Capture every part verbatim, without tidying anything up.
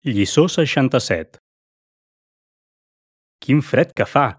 Lliçó seixanta-set. Quin fred que fa!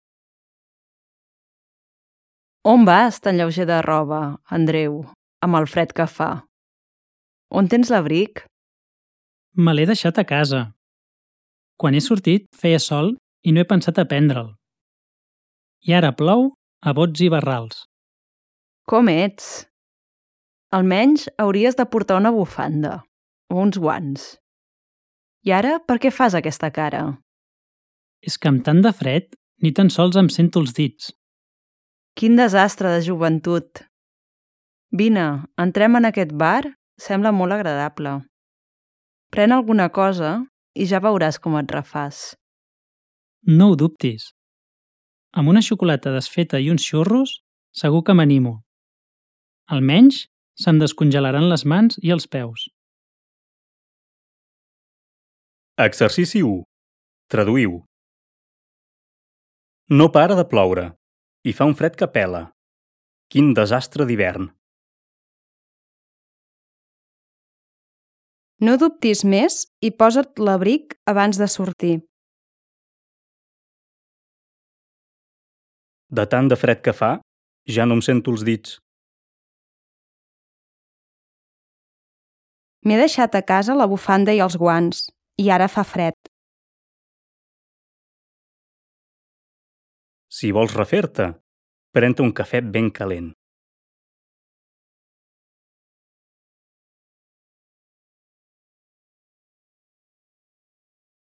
On vas tan lleuger de roba, Andreu, amb el fred que fa? On tens l'abric? Me l'he deixat a casa. Quan he sortit feia sol i no he pensat a prendre'l. I ara plou a bots i barrals. Com ets? Almenys hauries de portar una bufanda o uns guants. I ara per què fas aquesta cara? És que amb tant de fred ni tan sols em sento els dits. Quin desastre de joventut! Vine, entrem en aquest bar, sembla molt agradable. Pren alguna cosa i ja veuràs com et refàs. No ho dubtis. Amb una xocolata desfeta i uns xurros, segur que m'animo. Almenys se'm descongelaran les mans i els peus. Exercici u. Traduïu. No para de ploure i fa un fred que pela. Quin desastre d'hivern! No dubtis més i posa't l'abric abans de sortir. De tant de fred que fa, ja no em sento els dits. M'he deixat a casa la bufanda i els guants, i ara fa fred. Si vols refer-te, pren-te un cafè ben calent.